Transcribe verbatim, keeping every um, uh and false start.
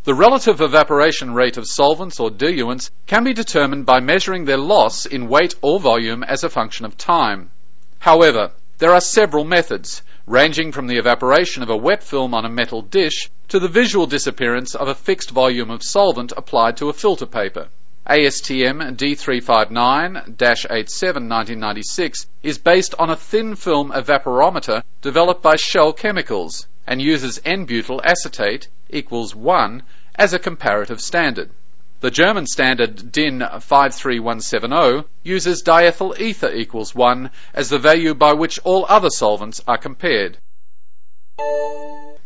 The relative evaporation rate of solvents or diluents can be determined by measuring their loss in weight or volume as a function of time. However, there are several methods, ranging from the evaporation of a wet film on a metal dish to the visual disappearance of a fixed volume of solvent applied to a filter paper. A S T M D three five nine dash eighty-seven nineteen ninety-six is based on a thin film evaporometer developed by Shell Chemicals and uses N-butyl acetate equals one as a comparative standard. The German standard D I N five three one seven zero uses diethyl ether equals one as the value by which all other solvents are compared.